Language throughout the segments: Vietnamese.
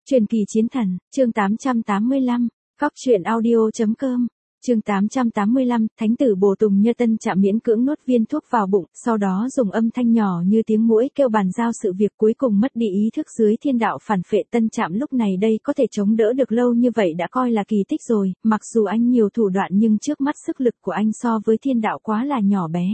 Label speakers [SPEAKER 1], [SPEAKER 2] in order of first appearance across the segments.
[SPEAKER 1] Truyền kỳ chiến thần, chương 885, Góc truyện audio.com, chương 885, Thánh tử Bồ Tùng Nhơ Tân Trạm miễn cưỡng nuốt viên thuốc vào bụng, sau đó dùng âm thanh nhỏ như tiếng muỗi kêu bàn giao sự việc, cuối cùng mất đi ý thức dưới thiên đạo phản phệ. Tân Trạm lúc này đây có thể chống đỡ được lâu như vậy đã coi là kỳ tích rồi, mặc dù anh nhiều thủ đoạn nhưng trước mắt sức lực của anh so với thiên đạo quá là nhỏ bé.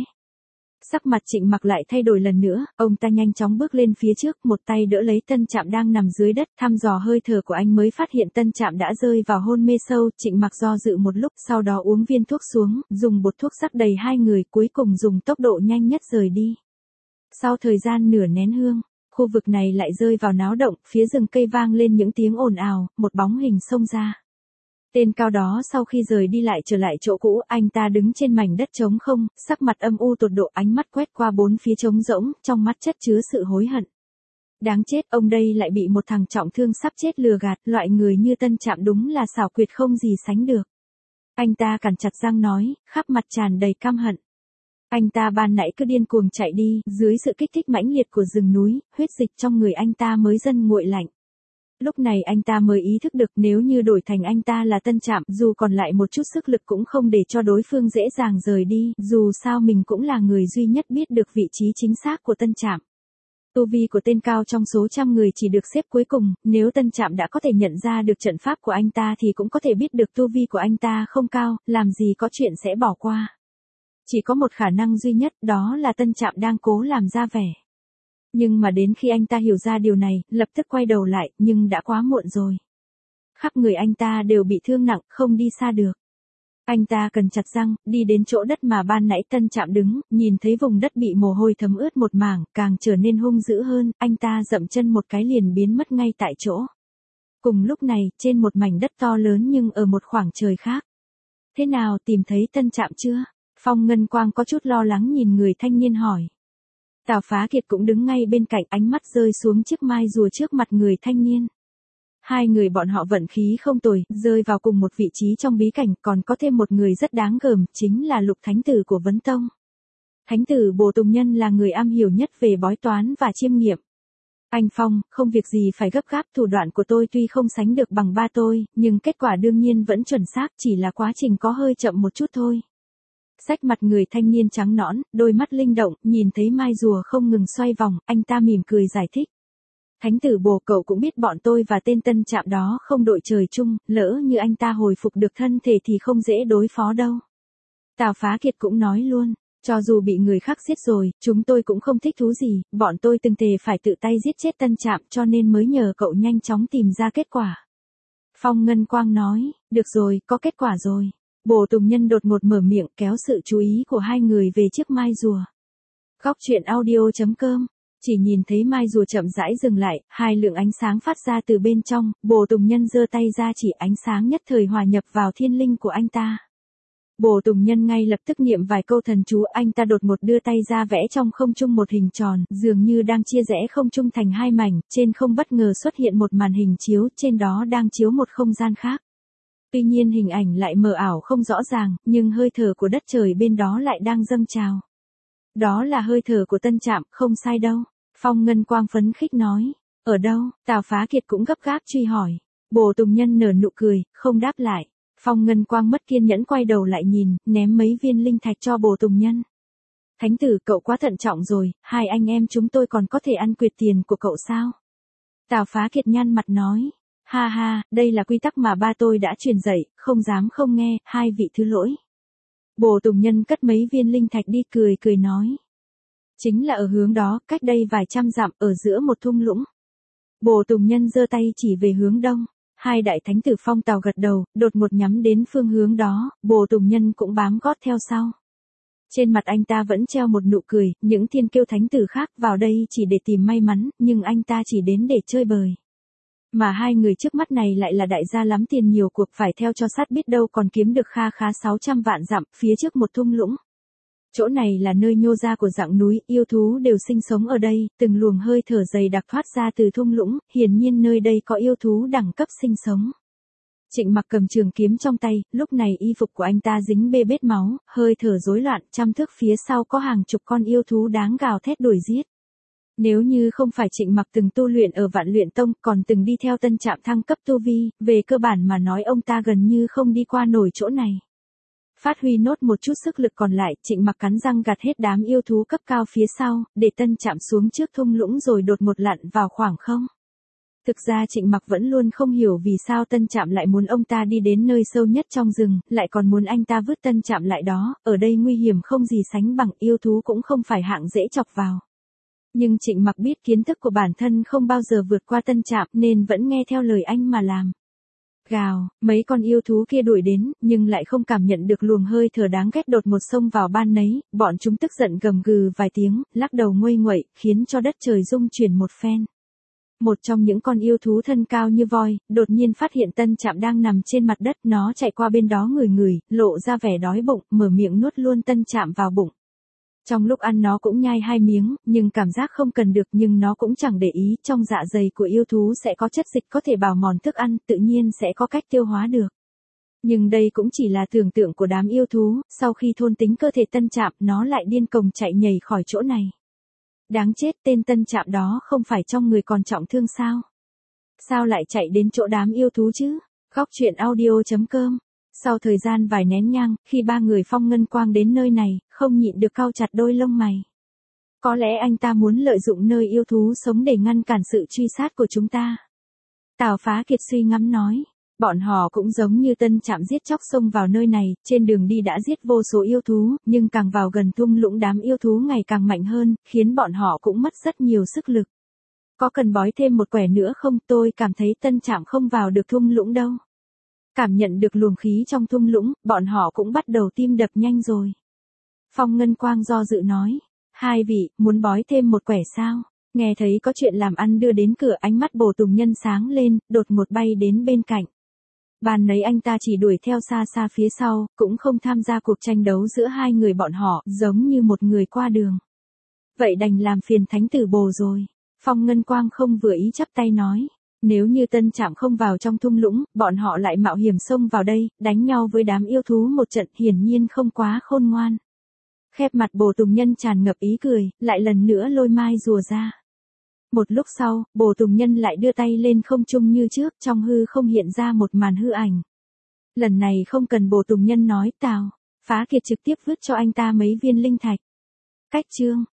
[SPEAKER 1] Sắc mặt Trịnh Mặc lại thay đổi lần nữa, ông ta nhanh chóng bước lên phía trước, một tay đỡ lấy Tân Trạm đang nằm dưới đất, thăm dò hơi thở của anh mới phát hiện Tân Trạm đã rơi vào hôn mê sâu. Trịnh Mặc do dự một lúc, sau đó uống viên thuốc xuống, dùng bột thuốc rắc đầy hai người, cuối cùng dùng tốc độ nhanh nhất rời đi. Sau thời gian nửa nén hương, khu vực này lại rơi vào náo động, phía rừng cây vang lên những tiếng ồn ào, một bóng hình xông ra. Tên cao đó sau khi rời đi lại trở lại chỗ cũ, anh ta đứng trên mảnh đất trống không, sắc mặt âm u tột độ, ánh mắt quét qua bốn phía trống rỗng, trong mắt chất chứa sự hối hận. Đáng chết, ông đây lại bị một thằng trọng thương sắp chết lừa gạt, loại người như Tân Trạm đúng là xảo quyệt không gì sánh được. Anh ta cắn chặt răng nói, khắp mặt tràn đầy căm hận. Anh ta ban nãy cứ điên cuồng chạy đi, dưới sự kích thích mãnh liệt của rừng núi, huyết dịch trong người anh ta mới dần nguội lạnh. Lúc này anh ta mới ý thức được nếu như đổi thành anh ta là Tân Trạm, dù còn lại một chút sức lực cũng không để cho đối phương dễ dàng rời đi, dù sao mình cũng là người duy nhất biết được vị trí chính xác của Tân Trạm. Tu vi của tên cao trong số trăm người chỉ được xếp cuối cùng, nếu Tân Trạm đã có thể nhận ra được trận pháp của anh ta thì cũng có thể biết được tu vi của anh ta không cao, làm gì có chuyện sẽ bỏ qua. Chỉ có một khả năng duy nhất, đó là Tân Trạm đang cố làm ra vẻ. Nhưng mà đến khi anh ta hiểu ra điều này, lập tức quay đầu lại, nhưng đã quá muộn rồi. Khắp người anh ta đều bị thương nặng, không đi xa được. Anh ta cắn chặt răng, đi đến chỗ đất mà ban nãy Tân Trạm đứng, nhìn thấy vùng đất bị mồ hôi thấm ướt một mảng, càng trở nên hung dữ hơn, anh ta dậm chân một cái liền biến mất ngay tại chỗ. Cùng lúc này, trên một mảnh đất to lớn nhưng ở một khoảng trời khác. Thế nào, tìm thấy Tân Trạm chưa? Phong Ngân Quang có chút lo lắng nhìn người thanh niên hỏi. Tào Phá Kiệt cũng đứng ngay bên cạnh, ánh mắt rơi xuống chiếc mai rùa trước mặt người thanh niên. Hai người bọn họ vận khí không tồi, rơi vào cùng một vị trí trong bí cảnh, còn có thêm một người rất đáng gờm, chính là Lục Thánh tử của Vấn Tông. Thánh tử Bồ Tùng Nhân là người am hiểu nhất về bói toán và chiêm nghiệm. Anh Phong, không việc gì phải gấp gáp, thủ đoạn của tôi tuy không sánh được bằng ba tôi, nhưng kết quả đương nhiên vẫn chuẩn xác, chỉ là quá trình có hơi chậm một chút thôi. Xách mặt người thanh niên trắng nõn, đôi mắt linh động, nhìn thấy mai rùa không ngừng xoay vòng, anh ta mỉm cười giải thích. Thánh tử Bồ, cậu cũng biết bọn tôi và tên Tân Trạm đó không đội trời chung, lỡ như anh ta hồi phục được thân thể thì không dễ đối phó đâu. Tào Phá Kiệt cũng nói luôn, cho dù bị người khác giết rồi, chúng tôi cũng không thích thú gì, bọn tôi từng thề phải tự tay giết chết Tân Trạm cho nên mới nhờ cậu nhanh chóng tìm ra kết quả. Phong Ngân Quang nói, được rồi, có kết quả rồi. Bồ Tùng Nhân đột ngột mở miệng kéo sự chú ý của hai người về chiếc mai rùa. Góc truyện audio.com, chỉ nhìn thấy mai rùa chậm rãi dừng lại, hai lượng ánh sáng phát ra từ bên trong, Bồ Tùng Nhân giơ tay ra chỉ, ánh sáng nhất thời hòa nhập vào thiên linh của anh ta. Bồ Tùng Nhân ngay lập tức niệm vài câu thần chú, anh ta đột ngột đưa tay ra vẽ trong không trung một hình tròn, dường như đang chia rẽ không trung thành hai mảnh, trên không bất ngờ xuất hiện một màn hình chiếu, trên đó đang chiếu một không gian khác. Tuy nhiên hình ảnh lại mờ ảo không rõ ràng, nhưng hơi thở của đất trời bên đó lại đang dâng trào. Đó là hơi thở của Tân Trạm, không sai đâu. Phong Ngân Quang phấn khích nói. Ở đâu? Tào Phá Kiệt cũng gấp gáp truy hỏi. Bồ Tùng Nhân nở nụ cười, không đáp lại. Phong Ngân Quang mất kiên nhẫn quay đầu lại nhìn, ném mấy viên linh thạch cho Bồ Tùng Nhân. Thánh tử, cậu quá thận trọng rồi, hai anh em chúng tôi còn có thể ăn quyệt tiền của cậu sao? Tào Phá Kiệt nhăn mặt nói. Ha ha, đây là quy tắc mà ba tôi đã truyền dạy, không dám không nghe, hai vị thứ lỗi. Bồ Tùng Nhân cất mấy viên linh thạch đi, cười cười nói. Chính là ở hướng đó, cách đây vài trăm dặm, ở giữa một thung lũng. Bồ Tùng Nhân giơ tay chỉ về hướng đông. Hai đại thánh tử Phong Tào gật đầu, đột ngột nhắm đến phương hướng đó, Bồ Tùng Nhân cũng bám gót theo sau. Trên mặt anh ta vẫn treo một nụ cười, những thiên kiêu thánh tử khác vào đây chỉ để tìm may mắn, nhưng anh ta chỉ đến để chơi bời. Mà hai người trước mắt này lại là đại gia lắm tiền nhiều cuộc, phải theo cho sát biết đâu còn kiếm được kha khá 600 vạn dặm, phía trước một thung lũng. Chỗ này là nơi nhô ra của dạng núi, yêu thú đều sinh sống ở đây, từng luồng hơi thở dày đặc thoát ra từ thung lũng, hiển nhiên nơi đây có yêu thú đẳng cấp sinh sống. Trịnh Mặc cầm trường kiếm trong tay, lúc này y phục của anh ta dính bê bết máu, hơi thở rối loạn, trăm thước phía sau có hàng chục con yêu thú đáng gào thét đuổi giết. Nếu như không phải Trịnh Mặc từng tu luyện ở Vạn Luyện Tông, còn từng đi theo Tân Trạm thăng cấp tu vi, về cơ bản mà nói ông ta gần như không đi qua nổi chỗ này. Phát huy nốt một chút sức lực còn lại, Trịnh Mặc cắn răng gạt hết đám yêu thú cấp cao phía sau, để Tân Trạm xuống trước thung lũng rồi đột một lặn vào khoảng không. Thực ra Trịnh Mặc vẫn luôn không hiểu vì sao Tân Trạm lại muốn ông ta đi đến nơi sâu nhất trong rừng, lại còn muốn anh ta vứt Tân Trạm lại đó, ở đây nguy hiểm không gì sánh bằng, yêu thú cũng không phải hạng dễ chọc vào. Nhưng Trịnh Mặc biết kiến thức của bản thân không bao giờ vượt qua Tân Trạm nên vẫn nghe theo lời anh mà làm. Gào, mấy con yêu thú kia đuổi đến, nhưng lại không cảm nhận được luồng hơi thở đáng ghét đột một xông vào ban nấy, bọn chúng tức giận gầm gừ vài tiếng, lắc đầu nguây nguậy, khiến cho đất trời rung chuyển một phen. Một trong những con yêu thú thân cao như voi, đột nhiên phát hiện Tân Trạm đang nằm trên mặt đất, nó chạy qua bên đó ngửi, lộ ra vẻ đói bụng, mở miệng nuốt luôn Tân Trạm vào bụng. Trong lúc ăn nó cũng nhai 2 miếng, nhưng cảm giác không cần được, nhưng nó cũng chẳng để ý, trong dạ dày của yêu thú sẽ có chất dịch có thể bào mòn thức ăn, tự nhiên sẽ có cách tiêu hóa được. Nhưng đây cũng chỉ là tưởng tượng của đám yêu thú, sau khi thôn tính cơ thể Tân Trạm, nó lại điên cuồng chạy nhảy khỏi chỗ này. Đáng chết, tên Tân Trạm đó không phải trong người còn trọng thương sao? Sao lại chạy đến chỗ đám yêu thú chứ? Góc truyện audio.com. Sau thời gian vài nén nhang, khi 3 người Phong Ngân Quang đến nơi này, không nhịn được cau chặt đôi lông mày. Có lẽ anh ta muốn lợi dụng nơi yêu thú sống để ngăn cản sự truy sát của chúng ta. Tào Phá Kiệt suy ngẫm nói. Bọn họ cũng giống như Tân Trạm giết chóc xông vào nơi này, trên đường đi đã giết vô số yêu thú, nhưng càng vào gần thung lũng đám yêu thú ngày càng mạnh hơn, khiến bọn họ cũng mất rất nhiều sức lực. Có cần bói thêm một quẻ nữa không? Tôi cảm thấy Tân Trạm không vào được thung lũng đâu. Cảm nhận được luồng khí trong thung lũng, bọn họ cũng bắt đầu tim đập nhanh rồi. Phong Ngân Quang do dự nói, 2 vị, muốn bói thêm một quẻ sao? Nghe thấy có chuyện làm ăn đưa đến cửa, ánh mắt Bồ Tùng Nhân sáng lên, đột ngột bay đến bên cạnh. Ban nấy anh ta chỉ đuổi theo xa xa phía sau, cũng không tham gia cuộc tranh đấu giữa 2 người bọn họ, giống như một người qua đường. Vậy đành làm phiền Thánh tử Bồ rồi. Phong Ngân Quang không vừa ý chắp tay nói. Nếu như Tân Trạm không vào trong thung lũng, bọn họ lại mạo hiểm xông vào đây, đánh nhau với đám yêu thú một trận, hiển nhiên không quá khôn ngoan. Khép mặt Bồ Tùng Nhân tràn ngập ý cười, lại lần nữa lôi mai rùa ra. Một lúc sau, Bồ Tùng Nhân lại đưa tay lên không trung như trước, trong hư không hiện ra một màn hư ảnh. Lần này không cần Bồ Tùng Nhân nói, Tào Phá Kiệt trực tiếp vứt cho anh ta mấy viên linh thạch. Cách chương